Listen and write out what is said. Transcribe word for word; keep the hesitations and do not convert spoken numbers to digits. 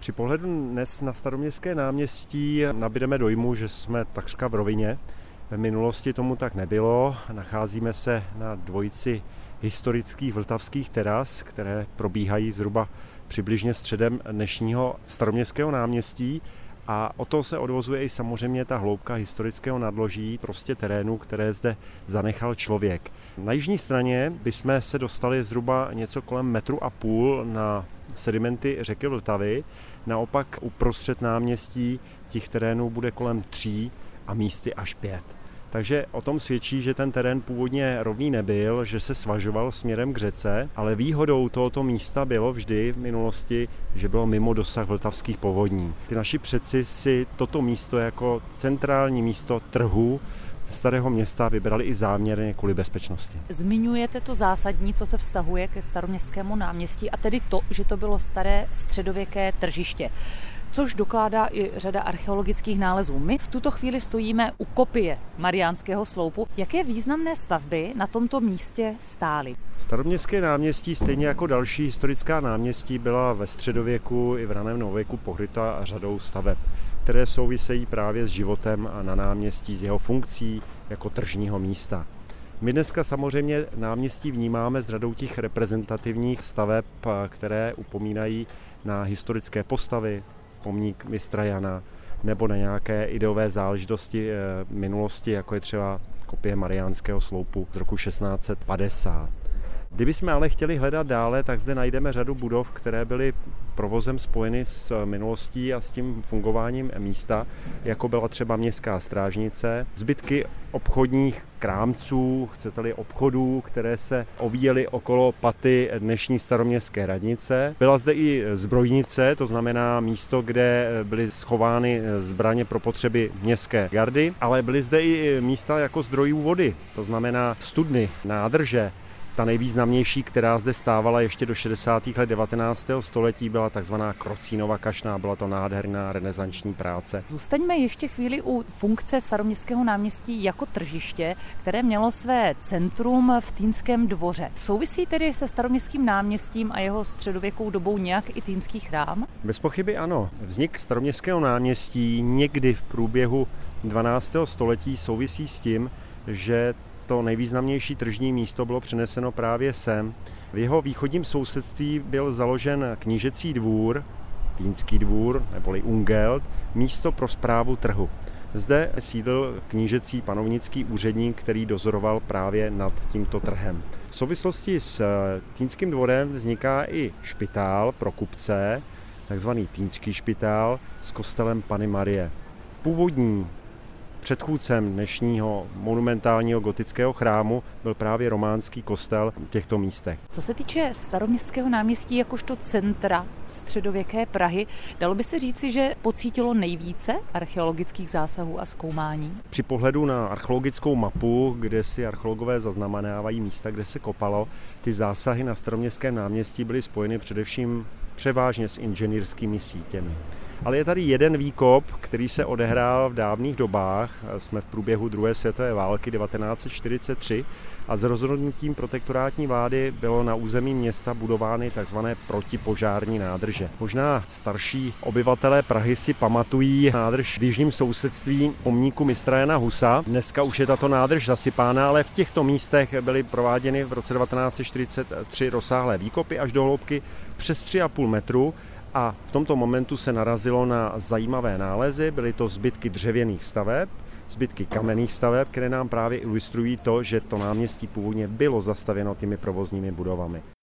Při pohledu dnes na Staroměstské náměstí nabídeme dojmu, že jsme takřka v rovině. V minulosti tomu tak nebylo. Nacházíme se na dvojici historických vltavských teras, které probíhají zhruba přibližně středem dnešního Staroměstského náměstí. A o to se odvozuje i samozřejmě ta hloubka historického nadloží, prostě terénu, které zde zanechal člověk. Na jižní straně bychom se dostali zhruba něco kolem metru a půl na sedimenty řeky Vltavy. Naopak uprostřed náměstí těch terénů bude kolem tří a místy až pět. Takže o tom svědčí, že ten terén původně rovný nebyl, že se svažoval směrem k řece, ale výhodou tohoto místa bylo vždy v minulosti, že bylo mimo dosah vltavských povodní. Ty naši předci si toto místo jako centrální místo trhu Starého Města vybrali i záměrně kvůli bezpečnosti. Zmiňujete to zásadní, co se vztahuje ke Staroměstskému náměstí, a tedy to, že to bylo staré středověké tržiště, což dokládá i řada archeologických nálezů. My v tuto chvíli stojíme u kopie Mariánského sloupu. Jaké významné stavby na tomto místě stály? Staroměstské náměstí, stejně jako další historická náměstí, byla ve středověku i v raném novověku pokryta řadou staveb, které souvisejí právě s životem na náměstí, s jeho funkcí jako tržního místa. My dneska samozřejmě náměstí vnímáme s řadou těch reprezentativních staveb, které upomínají na historické postavy, pomník mistra Jana, nebo na nějaké ideové záležitosti minulosti, jako je třeba kopie Mariánského sloupu z roku šestnáct set padesát. Kdybychom ale chtěli hledat dále, tak zde najdeme řadu budov, které byly provozem spojeny s minulostí a s tím fungováním místa, jako byla třeba městská strážnice, zbytky obchodních krámců, chcete-li obchodů, které se ovíjely okolo paty dnešní staroměstské radnice. Byla zde i zbrojnice, to znamená místo, kde byly schovány zbraně pro potřeby městské gardy, ale byly zde i místa jako zdrojů vody, to znamená studny, nádrže. Ta nejvýznamnější, která zde stávala ještě do šedesátých let devatenáctého století, byla takzvaná Krocínova kašna, byla to nádherná renesanční práce. Zůstaňme ještě chvíli u funkce Staroměstského náměstí jako tržiště, které mělo své centrum v Týnském dvoře. Souvisí tedy se Staroměstským náměstím a jeho středověkou dobou nějak i Týnský chrám? Bez pochyby ano. Vznik Staroměstského náměstí někdy v průběhu dvanáctého století souvisí s tím, že to nejvýznamnější tržní místo bylo přeneseno právě sem. V jeho východním sousedství byl založen knížecí dvůr, Týnský dvůr, neboli Ungelt, místo pro správu trhu. Zde sídlil knížecí panovnický úředník, který dozoroval právě nad tímto trhem. V souvislosti s Týnským dvorem vzniká i špitál pro kupce, takzvaný Týnský špitál s kostelem Panny Marie. Původní předchůdcem dnešního monumentálního gotického chrámu byl právě románský kostel v těchto místech. Co se týče Staroměstského náměstí jakožto centra středověké Prahy, dalo by se říci, že pocítilo nejvíce archeologických zásahů a zkoumání? Při pohledu na archeologickou mapu, kde si archeologové zaznamenávají místa, kde se kopalo, ty zásahy na Staroměstském náměstí byly spojeny především převážně s inženýrskými sítěmi. Ale je tady jeden výkop, který se odehrál v dávných dobách. Jsme v průběhu druhé světové války devatenáct set čtyřicet tři a s rozhodnutím protektorátní vlády bylo na území města budovány tzv. Protipožární nádrže. Možná starší obyvatelé Prahy si pamatují nádrž v jižním sousedství pomníku mistra Jana Husa. Dneska už je tato nádrž zasypána, ale v těchto místech byly prováděny v roce devatenáct set čtyřicet tři rozsáhlé výkopy až do hloubky přes tři a půl metru. A v tomto momentu se narazilo na zajímavé nálezy, byly to zbytky dřevěných staveb, zbytky kamenných staveb, které nám právě ilustrují to, že to náměstí původně bylo zastavěno těmi provozními budovami.